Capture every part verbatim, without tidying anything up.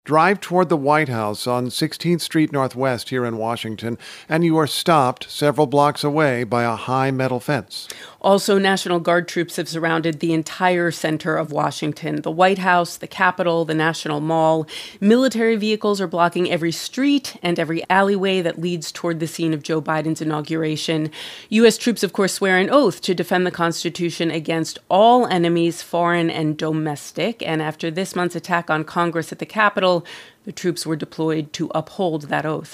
drive toward the White House on sixteenth Street Northwest here in Washington, and you are stopped several blocks away by a high metal fence. Also, National Guard troops have surrounded the entire center of Washington, the White House, the Capitol, the National Mall. Military vehicles are blocking every street and every alleyway that leads toward the scene of Joe Biden's inauguration. U S troops, of course, swear an oath to defend the Constitution against all enemies, foreign and domestic. And after this month's attack on Congress at the Capitol, the troops were deployed to uphold that oath.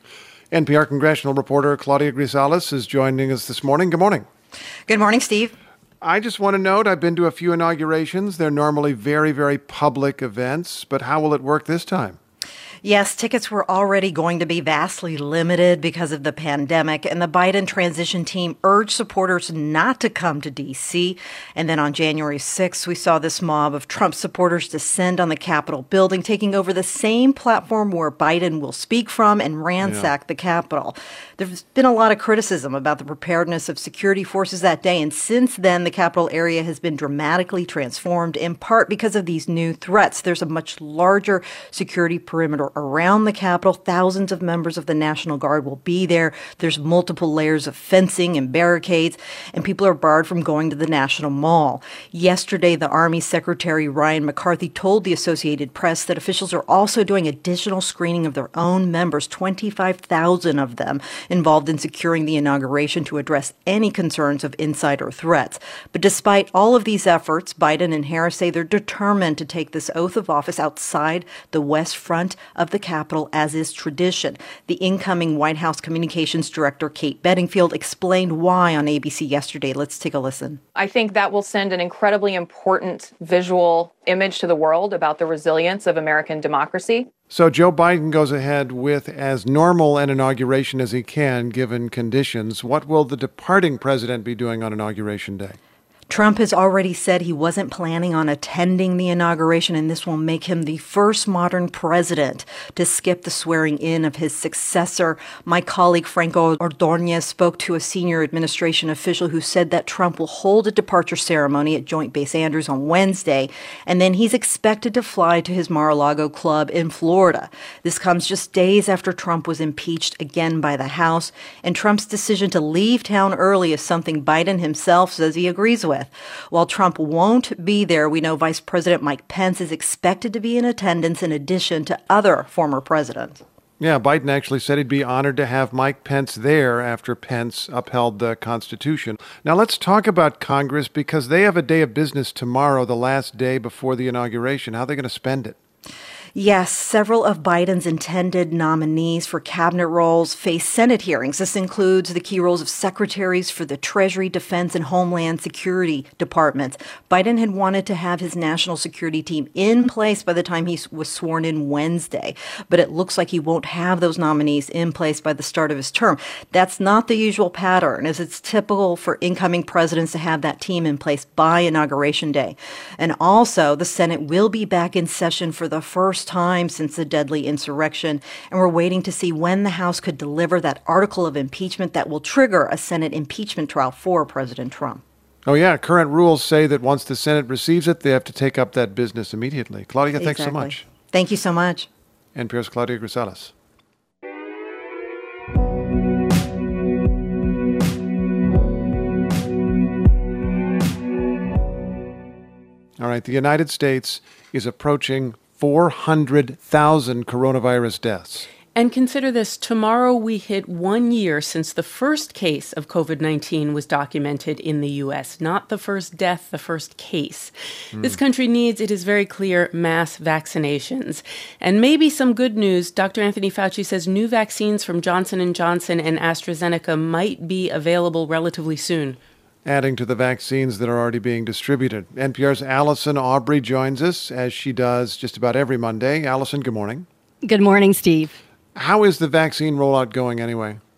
N P R congressional reporter Claudia Grisales is joining us this morning. Good morning. Good morning, Steve. I just want to note I've been to a few inaugurations. They're normally very, very public events, but how will it work this time? Yes, tickets were already going to be vastly limited because of the pandemic, and the Biden transition team urged supporters not to come to D C. And then on January sixth, we saw this mob of Trump supporters descend on the Capitol building, taking over the same platform where Biden will speak from and ransack yeah. the Capitol. There's been a lot of criticism about the preparedness of security forces that day, and since then, the Capitol area has been dramatically transformed, in part because of these new threats. There's a much larger security perimeter around the Capitol. Thousands of members of the National Guard will be there. There's multiple layers of fencing and barricades, and people are barred from going to the National Mall. Yesterday, the Army Secretary Ryan McCarthy told the Associated Press that officials are also doing additional screening of their own members, twenty-five thousand of them, involved in securing the inauguration to address any concerns of insider threats. But despite all of these efforts, Biden and Harris say they're determined to take this oath of office outside the west front of the Capitol, as is tradition. The incoming White House Communications Director, Kate Bedingfield, explained why on A B C yesterday. Let's take a listen. I think that will send an incredibly important visual image to the world about the resilience of American democracy. So Joe Biden goes ahead with as normal an inauguration as he can, given conditions. What will the departing president be doing on Inauguration Day? Trump has already said he wasn't planning on attending the inauguration, and this will make him the first modern president to skip the swearing in of his successor. My colleague Franco Ordonez spoke to a senior administration official who said that Trump will hold a departure ceremony at Joint Base Andrews on Wednesday, and then he's expected to fly to his Mar-a-Lago club in Florida. This comes just days after Trump was impeached again by the House, and Trump's decision to leave town early is something Biden himself says he agrees with. While Trump won't be there, we know Vice President Mike Pence is expected to be in attendance in addition to other former presidents. Yeah, Biden actually said he'd be honored to have Mike Pence there after Pence upheld the Constitution. Now let's talk about Congress, because they have a day of business tomorrow, the last day before the inauguration. How are they going to spend it? Yes, several of Biden's intended nominees for cabinet roles face Senate hearings. This includes the key roles of secretaries for the Treasury, Defense, and Homeland Security departments. Biden had wanted to have his national security team in place by the time he was sworn in Wednesday, but it looks like he won't have those nominees in place by the start of his term. That's not the usual pattern, as it's typical for incoming presidents to have that team in place by Inauguration Day. And also, the Senate will be back in session for the first time since the deadly insurrection, and we're waiting to see when the House could deliver that article of impeachment that will trigger a Senate impeachment trial for President Trump. Oh, yeah. Current rules say that once the Senate receives it, they have to take up that business immediately. Claudia, thanks exactly. so much. Thank you so much. N P R's Claudia Grisales. All right. The United States is approaching four hundred thousand coronavirus deaths. And consider this, tomorrow we hit one year since the first case of covid nineteen was documented in the U S, not the first death, the first case. Mm. This country needs, it is very clear, mass vaccinations. And maybe some good news, Doctor Anthony Fauci says new vaccines from Johnson and Johnson and AstraZeneca might be available relatively soon. Adding to the vaccines that are already being distributed. N P R's Allison Aubrey joins us, as she does just about every Monday. Allison, good morning. Good morning, Steve. How is the vaccine rollout going anyway?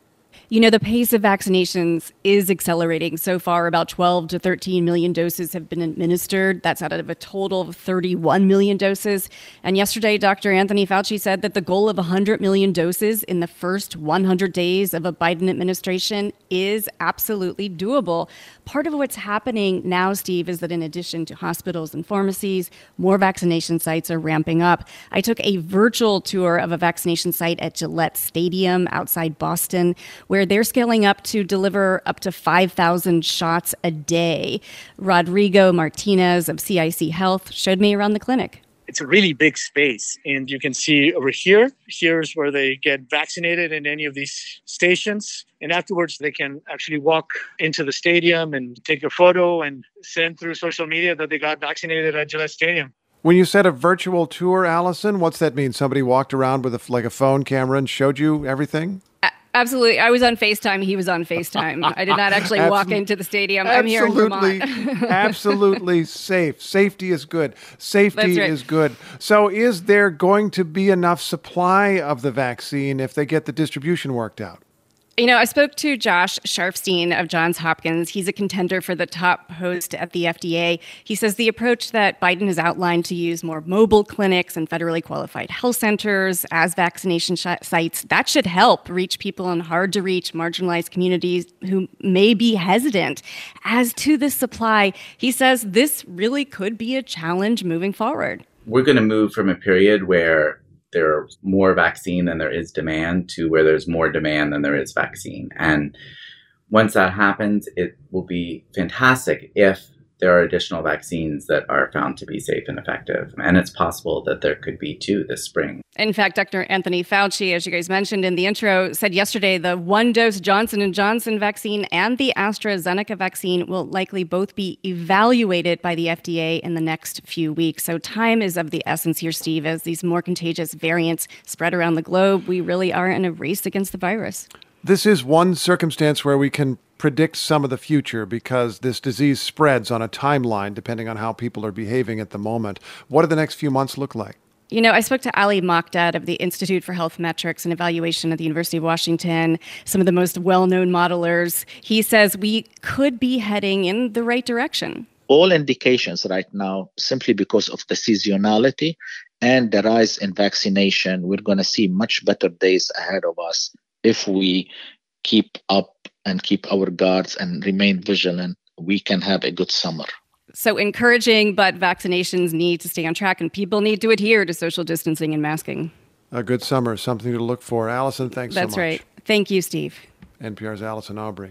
You know, the pace of vaccinations is accelerating. So far, about twelve to thirteen million doses have been administered. That's out of a total of thirty-one million doses. And yesterday, Doctor Anthony Fauci said that the goal of one hundred million doses in the first one hundred days of a Biden administration is absolutely doable. Part of what's happening now, Steve, is that in addition to hospitals and pharmacies, more vaccination sites are ramping up. I took a virtual tour of a vaccination site at Gillette Stadium outside Boston, where they're scaling up to deliver up to five thousand shots a day. Rodrigo Martinez of C I C Health showed me around the clinic. It's a really big space, and you can see over here, here's where they get vaccinated in any of these stations. And afterwards, they can actually walk into the stadium and take a photo and send through social media that they got vaccinated at Gillette Stadium. When you said a virtual tour, Allison, what's that mean? Somebody walked around with a, like a phone camera and showed you everything? A- absolutely. I was on FaceTime. He was on FaceTime. I did not actually walk into the stadium. I'm here in Vermont. Absolutely safe. Safety is good. Safety right. is good. So is there going to be enough supply of the vaccine if they get the distribution worked out? You know, I spoke to Josh Sharfstein of Johns Hopkins. He's a contender for the top post at the F D A. He says the approach that Biden has outlined to use more mobile clinics and federally qualified health centers as vaccination sh- sites, that should help reach people in hard-to-reach, marginalized communities who may be hesitant. As to the supply, he says this really could be a challenge moving forward. We're going to move from a period where there's more vaccine than there is demand to where there's more demand than there is vaccine. And once that happens, it will be fantastic if there are additional vaccines that are found to be safe and effective. And it's possible that there could be two this spring. In fact, Doctor Anthony Fauci, as you guys mentioned in the intro, said yesterday the one-dose Johnson and Johnson vaccine and the AstraZeneca vaccine will likely both be evaluated by the F D A in the next few weeks. So time is of the essence here, Steve, as these more contagious variants spread around the globe. We really are in a race against the virus. This is one circumstance where we can predict some of the future because this disease spreads on a timeline depending on how people are behaving at the moment. What do the next few months look like? You know, I spoke to Ali Mokdad of the Institute for Health Metrics and Evaluation at the University of Washington, some of the most well-known modelers. He says we could be heading in the right direction. All indications right now, simply because of the seasonality and the rise in vaccination, we're going to see much better days ahead of us if we keep up and keep our guards and remain vigilant. We can have a good summer. So encouraging, but vaccinations need to stay on track and people need to adhere to social distancing and masking. A good summer, something to look for. Allison, thanks That's so much. That's right. Thank you, Steve. N P R's Allison Aubrey.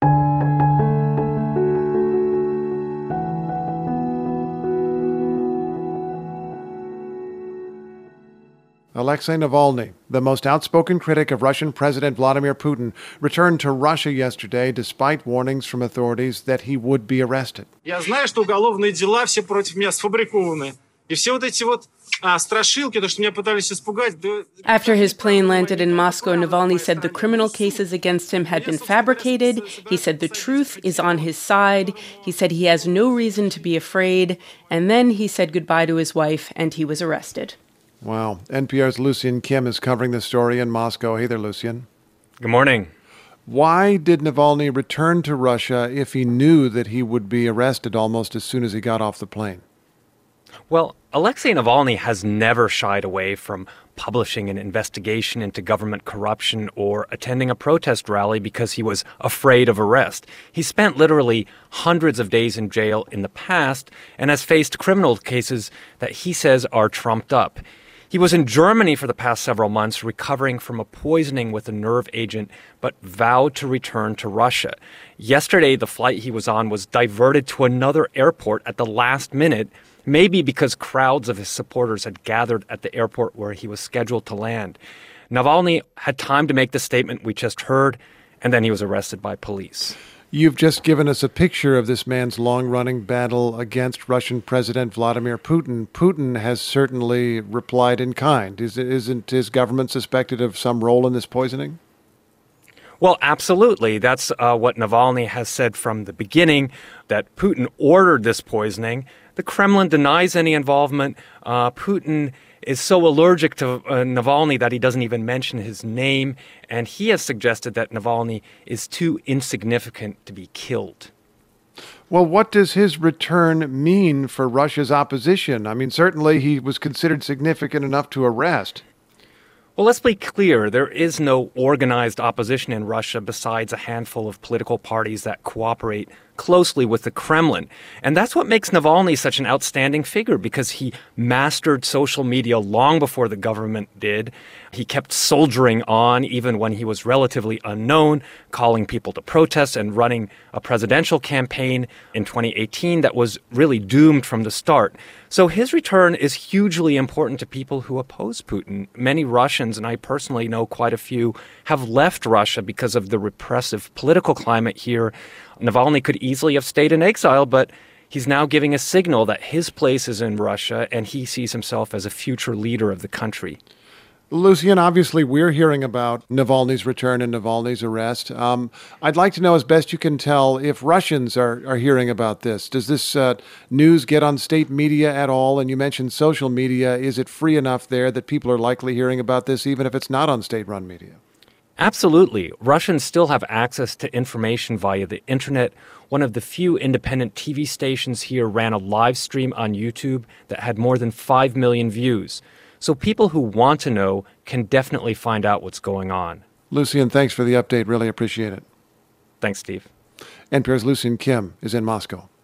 Alexei Navalny, the most outspoken critic of Russian President Vladimir Putin, returned to Russia yesterday despite warnings from authorities that he would be arrested. Я знаю, что уголовные дела все против меня сфабрикованы. И все вот эти вот страшилки, то, что меня пытались испугать. After his plane landed in Moscow, Navalny said the criminal cases against him had been fabricated. He said the truth is on his side. He said he has no reason to be afraid. And then he said goodbye to his wife and he was arrested. Wow. N P R's Lucian Kim is covering the story in Moscow. Hey there, Lucian. Good morning. Why did Navalny return to Russia if he knew that he would be arrested almost as soon as he got off the plane? Well, Alexei Navalny has never shied away from publishing an investigation into government corruption or attending a protest rally because he was afraid of arrest. He spent literally hundreds of days in jail in the past and has faced criminal cases that he says are trumped up. He was in Germany for the past several months recovering from a poisoning with a nerve agent, but vowed to return to Russia. Yesterday, the flight he was on was diverted to another airport at the last minute, maybe because crowds of his supporters had gathered at the airport where he was scheduled to land. Navalny had time to make the statement we just heard, and then he was arrested by police. You've just given us a picture of this man's long-running battle against Russian President Vladimir Putin. Putin has certainly replied in kind. Is, isn't his government suspected of some role in this poisoning? Well, absolutely. That's uh, what Navalny has said from the beginning, that Putin ordered this poisoning. The Kremlin denies any involvement. Uh, Putin is so allergic to uh, Navalny that he doesn't even mention his name, and he has suggested that Navalny is too insignificant to be killed. Well, what does his return mean for Russia's opposition? I mean, certainly he was considered significant enough to arrest. Well, let's be clear. There is no organized opposition in Russia besides a handful of political parties that cooperate closely with the Kremlin. And that's what makes Navalny such an outstanding figure, because he mastered social media long before the government did. He kept soldiering on even when he was relatively unknown, calling people to protest and running a presidential campaign in twenty eighteen that was really doomed from the start. So his return is hugely important to people who oppose Putin. Many Russians, and I personally know quite a few, have left Russia because of the repressive political climate here. Navalny could easily have stayed in exile, but he's now giving a signal that his place is in Russia and he sees himself as a future leader of the country. Lucian, obviously we're hearing about Navalny's return and Navalny's arrest. Um, I'd like to know, as best you can tell, if Russians are, are hearing about this. Does this uh, news get on state media at all? And you mentioned social media. Is it free enough there that people are likely hearing about this, even if it's not on state-run media? Absolutely. Russians still have access to information via the internet. One of the few independent T V stations here ran a live stream on YouTube that had more than five million views. So people who want to know can definitely find out what's going on. Lucian, thanks for the update. Really appreciate it. Thanks, Steve. N P R's Lucian Kim is in Moscow.